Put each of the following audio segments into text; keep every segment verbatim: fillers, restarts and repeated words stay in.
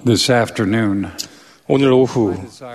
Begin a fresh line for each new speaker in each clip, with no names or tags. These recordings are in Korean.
This afternoon,
오늘 오후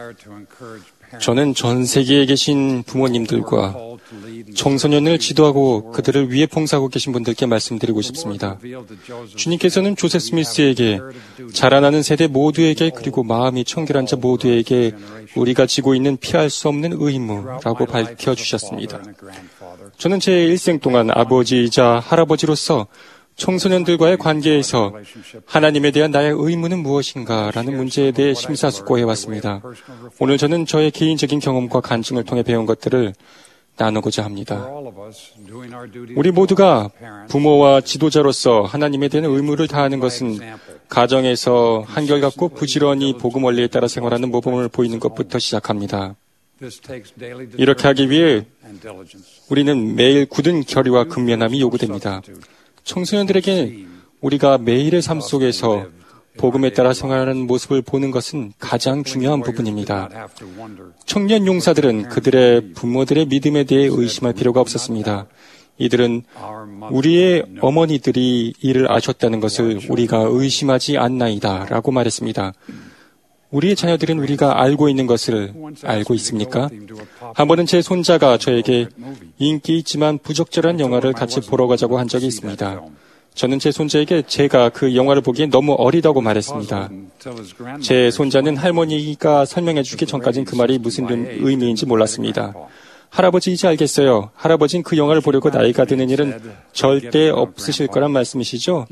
저는 전 세계에 계신 부모님들과 청소년을 지도하고 그들을 위해 봉사하고 계신 분들께 말씀드리고 싶습니다. 주님께서는 조셉 스미스에게 자라나는 세대 모두에게 그리고 마음이 청결한 자 모두에게 우리가 지고 있는 피할 수 없는 의무라고 밝혀주셨습니다. 저는 제 일생 동안 아버지이자 할아버지로서 청소년들과의 관계에서 하나님에 대한 나의 의무는 무엇인가 라는 문제에 대해 심사숙고해 왔습니다. 오늘 저는 저의 개인적인 경험과 간증을 통해 배운 것들을 나누고자 합니다. 우리 모두가 부모와 지도자로서 하나님에 대한 의무를 다하는 것은 가정에서 한결같고 부지런히 복음 원리에 따라 생활하는 모범을 보이는 것부터 시작합니다. 이렇게 하기 위해 우리는 매일 굳은 결의와 근면함이 요구됩니다. 청소년들에게 우리가 매일의 삶 속에서 복음에 따라 생활하는 모습을 보는 것은 가장 중요한 부분입니다. 청년 용사들은 그들의 부모들의 믿음에 대해 의심할 필요가 없었습니다. 이들은 우리의 어머니들이 이를 아셨다는 것을 우리가 의심하지 않나이다 라고 말했습니다. 우리의 자녀들은 우리가 알고 있는 것을 알고 있습니까? 한 번은 제 손자가 저에게 인기 있지만 부적절한 영화를 같이 보러 가자고 한 적이 있습니다. 저는 제 손자에게 제가 그 영화를 보기엔 너무 어리다고 말했습니다. 제 손자는 할머니가 설명해 주기 전까지는 그 말이 무슨 의미인지 몰랐습니다. 할아버지 이제 알겠어요. 할아버지는 그 영화를 보려고 나이가 드는 일은 절대 없으실 거란 말씀이시죠?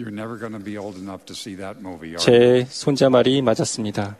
제 손자 말이 맞았습니다.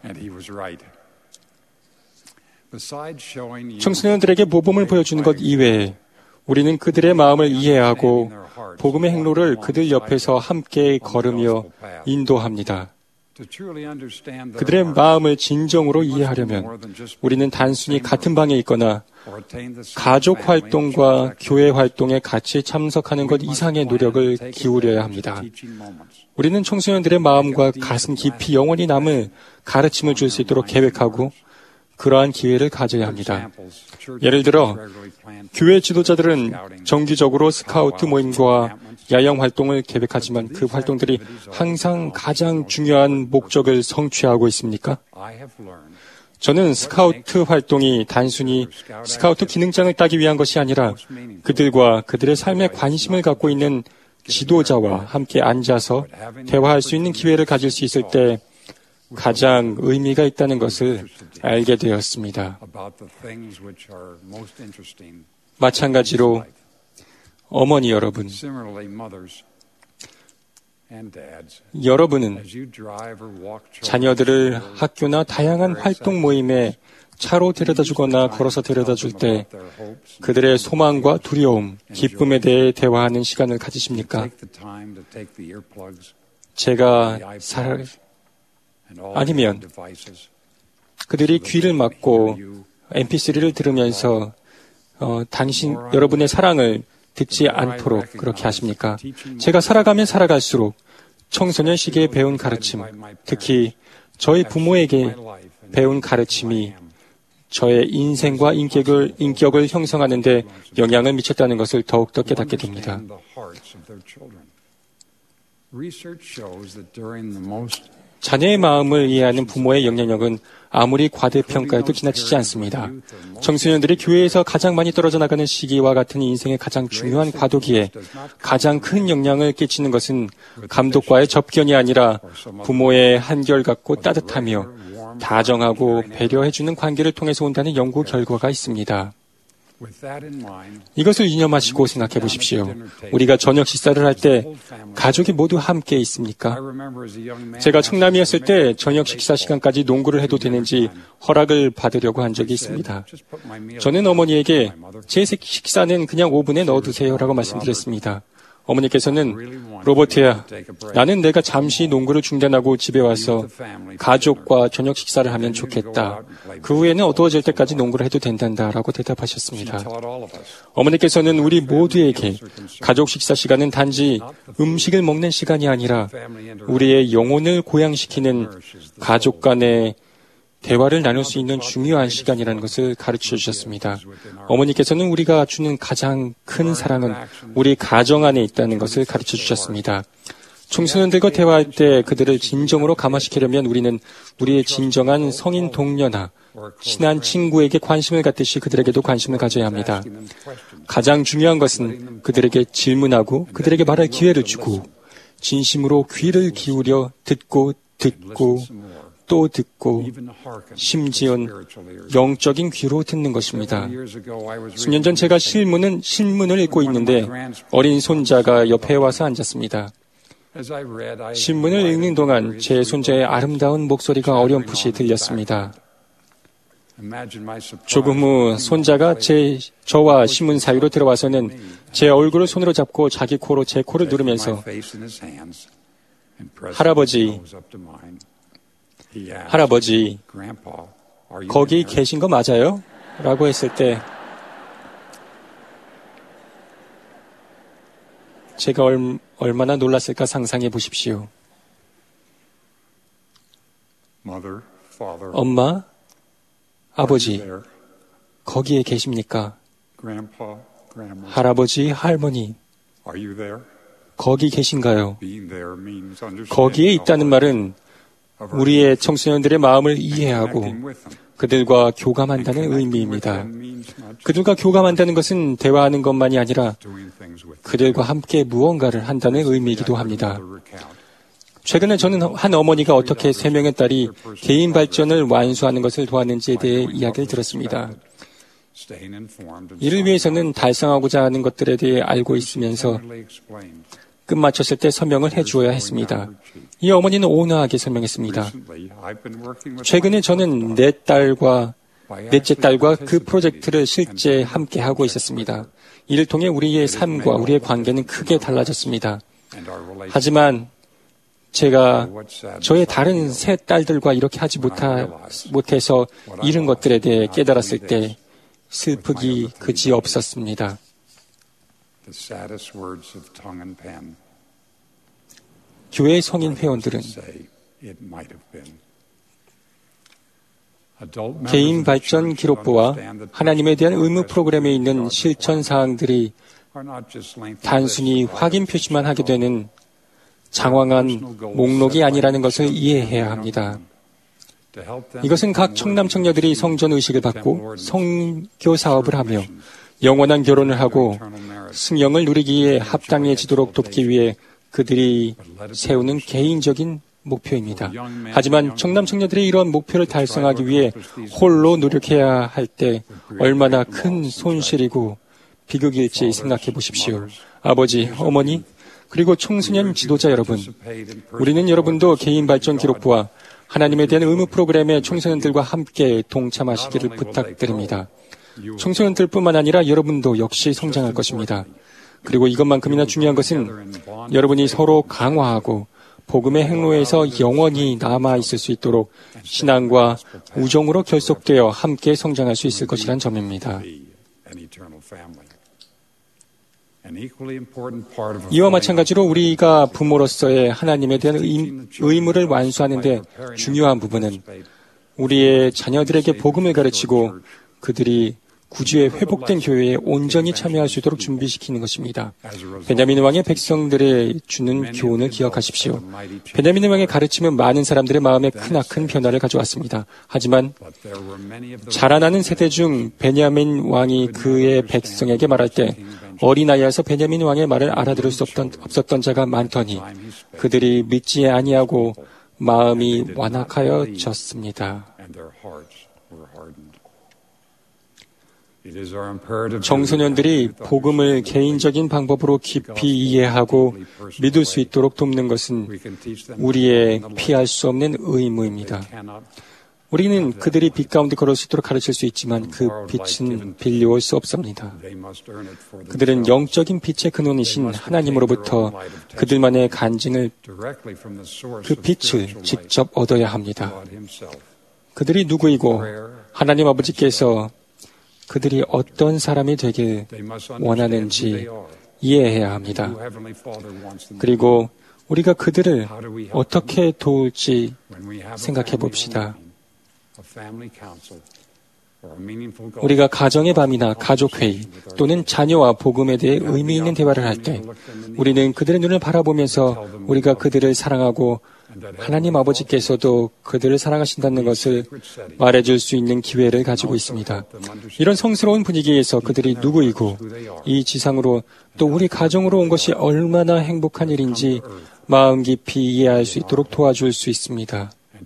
청소년들에게 모범을 보여주는 것 이외에 우리는 그들의 마음을 이해하고 복음의 행로를 그들 옆에서 함께 걸으며 인도합니다. 그들의 마음을 진정으로 이해하려면 우리는 단순히 같은 방에 있거나 가족 활동과 교회 활동에 같이 참석하는 것 이상의 노력을 기울여야 합니다. 우리는 청소년들의 마음과 가슴 깊이 영원히 남을 가르침을 줄 수 있도록 계획하고 그러한 기회를 가져야 합니다. 예를 들어 교회 지도자들은 정기적으로 스카우트 모임과 야영 활동을 계획하지만 그 활동들이 항상 가장 중요한 목적을 성취하고 있습니까? 저는 스카우트 활동이 단순히 스카우트 기능장을 따기 위한 것이 아니라 그들과 그들의 삶에 관심을 갖고 있는 지도자와 함께 앉아서 대화할 수 있는 기회를 가질 수 있을 때 가장 의미가 있다는 것을 알게 되었습니다. 마찬가지로 어머니 여러분, 여러분은 자녀들을 학교나 다양한 활동 모임에 차로 데려다주거나 걸어서 데려다줄 때 그들의 소망과 두려움, 기쁨에 대해 대화하는 시간을 가지십니까? 제가 살... 아니면 그들이 귀를 막고 엠피쓰리를 들으면서 어, 당신, 여러분의 사랑을 듣지 않도록 그렇게 하십니까? 제가 살아가면 살아갈수록 청소년 시기에 배운 가르침, 특히 저희 부모에게 배운 가르침이 저의 인생과 인격을, 인격을 형성하는 데 영향을 미쳤다는 것을 더욱더 깨닫게 됩니다. 자녀의 마음을 이해하는 부모의 영향력은 아무리 과대평가해도 지나치지 않습니다. 청소년들이 교회에서 가장 많이 떨어져 나가는 시기와 같은 인생의 가장 중요한 과도기에 가장 큰 영향을 끼치는 것은 감독과의 접견이 아니라 부모의 한결같고 따뜻하며 다정하고 배려해주는 관계를 통해서 온다는 연구 결과가 있습니다. 이것을 유념하시고 생각해 보십시오. 우리가 저녁 식사를 할 때 가족이 모두 함께 있습니까? 제가 청남이었을 때 저녁 식사 시간까지 농구를 해도 되는지 허락을 받으려고 한 적이 있습니다. 저는 어머니에게 제 식사는 그냥 오븐에 넣어두세요라고 말씀드렸습니다. 어머니께서는 로버트야, 나는 내가 잠시 농구를 중단하고 집에 와서 가족과 저녁 식사를 하면 좋겠다. 그 후에는 어두워질 때까지 농구를 해도 된단다 라고 대답하셨습니다. 어머니께서는 우리 모두에게 가족 식사 시간은 단지 음식을 먹는 시간이 아니라 우리의 영혼을 고양시키는 가족 간의 대화를 나눌 수 있는 중요한 시간이라는 것을 가르쳐 주셨습니다. 어머니께서는 우리가 주는 가장 큰 사랑은 우리 가정 안에 있다는 것을 가르쳐 주셨습니다. 청소년들과 대화할 때 그들을 진정으로 감화시키려면 우리는 우리의 진정한 성인 동료나 친한 친구에게 관심을 갖듯이 그들에게도 관심을 가져야 합니다. 가장 중요한 것은 그들에게 질문하고 그들에게 말할 기회를 주고 진심으로 귀를 기울여 듣고 듣고 또 듣고 심지어는 영적인 귀로 듣는 것입니다. 수년 전 제가 실문은, 신문을 읽고 있는데 어린 손자가 옆에 와서 앉았습니다. 신문을 읽는 동안 제 손자의 아름다운 목소리가 어렴풋이 들렸습니다. 조금 후 손자가 제, 저와 신문 사이로 들어와서는 제 얼굴을 손으로 잡고 자기 코로 제 코를 누르면서 할아버지, 할아버지, 거기 계신 거 맞아요? 라고 했을 때 제가 얼, 얼마나 놀랐을까 상상해 보십시오. 엄마, 아버지, 거기에 계십니까? 할아버지, 할머니, 거기 계신가요? 거기에 있다는 말은 우리의 청소년들의 마음을 이해하고 그들과 교감한다는 의미입니다. 그들과 교감한다는 것은 대화하는 것만이 아니라 그들과 함께 무언가를 한다는 의미이기도 합니다. 최근에 저는 한 어머니가 어떻게 세 명의 딸이 개인 발전을 완수하는 것을 도왔는지에 대해 이야기를 들었습니다. 이를 위해서는 달성하고자 하는 것들에 대해 알고 있으면서 끝마쳤을 때 설명을 해주어야 했습니다. 이 어머니는 온화하게 설명했습니다. 최근에 저는 내 딸과 넷째 딸과 그 프로젝트를 실제 함께 하고 있었습니다. 이를 통해 우리의 삶과 우리의 관계는 크게 달라졌습니다. 하지만 제가 저의 다른 세 딸들과 이렇게 하지 못하, 못해서 잃은 것들에 대해 깨달았을 때 슬프기 그지 없었습니다. 교회 성인 회원들은 개인 발전 기록부와 하나님에 대한 의무 프로그램에 있는 실천 사항들이 단순히 확인 표시만 하게 되는 장황한 목록이 아니라는 것을 이해해야 합니다. 이것은 각 청남 청녀들이 성전 의식을 받고 성교 사업을 하며 영원한 결혼을 하고 승영을 누리기에 합당해지도록 돕기 위해 그들이 세우는 개인적인 목표입니다. 하지만 청남 청녀들이 이러한 목표를 달성하기 위해 홀로 노력해야 할 때 얼마나 큰 손실이고 비극일지 생각해 보십시오. 아버지, 어머니, 그리고 청소년 지도자 여러분, 우리는 여러분도 개인 발전 기록부와 하나님에 대한 의무 프로그램에 청소년들과 함께 동참하시기를 부탁드립니다. 청소년들뿐만 아니라 여러분도 역시 성장할 것입니다. 그리고 이것만큼이나 중요한 것은 여러분이 서로 강화하고 복음의 행로에서 영원히 남아있을 수 있도록 신앙과 우정으로 결속되어 함께 성장할 수 있을 것이란 점입니다. 이와 마찬가지로 우리가 부모로서의 하나님에 대한 의무를 완수하는 데 중요한 부분은 우리의 자녀들에게 복음을 가르치고 그들이 구주의 회복된 교회에 온전히 참여할 수 있도록 준비시키는 것입니다. 베냐민 왕의 백성들에 주는 교훈을 기억하십시오. 베냐민 왕의 가르침은 많은 사람들의 마음에 크나큰 변화를 가져왔습니다. 하지만 자라나는 세대 중 베냐민 왕이 그의 백성에게 말할 때 어린아이여서 베냐민 왕의 말을 알아들을 수 없던, 없었던 자가 많더니 그들이 믿지 아니하고 마음이 완악하여졌습니다. 청소년들이 복음을 개인적인 방법으로 깊이 이해하고 믿을 수 있도록 돕는 것은 우리의 피할 수 없는 의무입니다. 우리는 그들이 빛 가운데 걸을 수 있도록 가르칠 수 있지만 그 빛은 빌려올 수 없습니다. 그들은 영적인 빛의 근원이신 하나님으로부터 그들만의 간증을, 그 빛을 직접 얻어야 합니다. 그들이 누구이고 하나님 아버지께서 그들이 어떤 사람이 되길 원하는지 이해해야 합니다. 그리고 우리가 그들을 어떻게 도울지 생각해 봅시다. 우리가 가정의 밤이나 가족회의 또는 자녀와 복음에 대해 의미 있는 대화를 할 때 우리는 그들의 눈을 바라보면서 우리가 그들을 사랑하고 하나님 아버지께서도 그들을 사랑하신다는 것을 말해줄 수 있는 기회를 가지고 있습니다. 이런 성스러운 분위기에서 그들이 누구이고 이 지상으로 또 우리 가정으로 온 것이 얼마나 행복한 일인지 마음 깊이 이해할 수 있도록 도와줄 수 있습니다.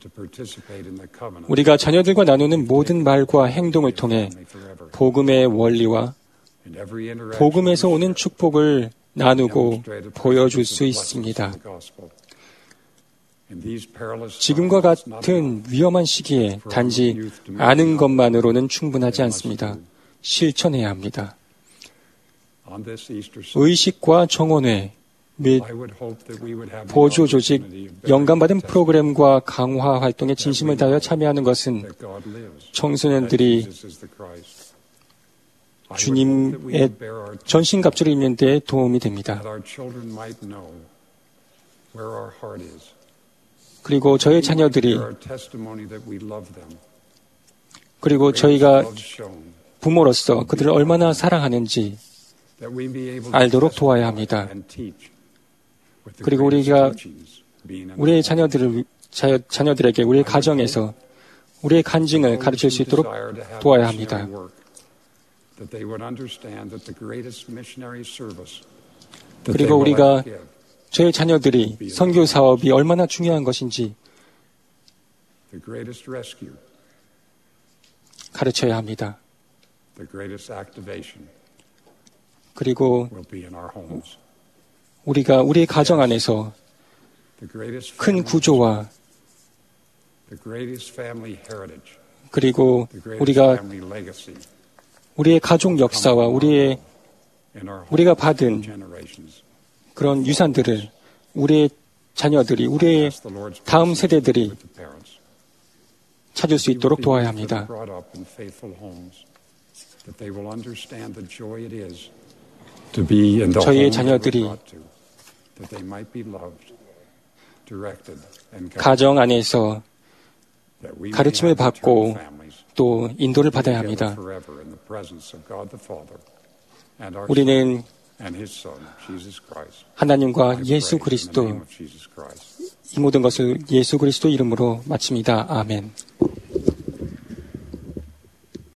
우리가 자녀들과 나누는 모든 말과 행동을 통해 복음의 원리와 복음에서 오는 축복을 나누고 보여줄 수 있습니다. 지금과 같은 위험한 시기에 단지 아는 것만으로는 충분하지 않습니다. 실천해야 합니다. 의식과 정원회 및 보조 조직, 영감받은 프로그램과 강화 활동에 진심을 다하여 참여하는 것은 청소년들이 주님의 전신갑주를 입는 데 도움이 됩니다. 그리고 저희 자녀들이 그리고 저희가 부모로서 그들을 얼마나 사랑하는지 알도록 도와야 합니다. 그리고 우리가 우리의 자녀들을, 자, 자녀들에게 우리의 가정에서 우리의 간증을 가르칠 수 있도록 도와야 합니다. 그리고 우리가 저희 자녀들이 선교 사업이 얼마나 중요한 것인지 가르쳐야 합니다. 그리고 우리가 우리의 가정 안에서 큰 구조와 그리고 우리가 우리의 가족 역사와 우리의 우리가 받은 그런 유산들을 우리의 자녀들이, 우리의 다음 세대들이 찾을 수 있도록 도와야 합니다. 저희의 자녀들이 가정 안에서 가르침을 받고 또 인도를 받아야 합니다. 우리는 하나님과 예수 그리스도 이 모든 것을 예수 그리스도 이름으로 마칩니다. 아멘.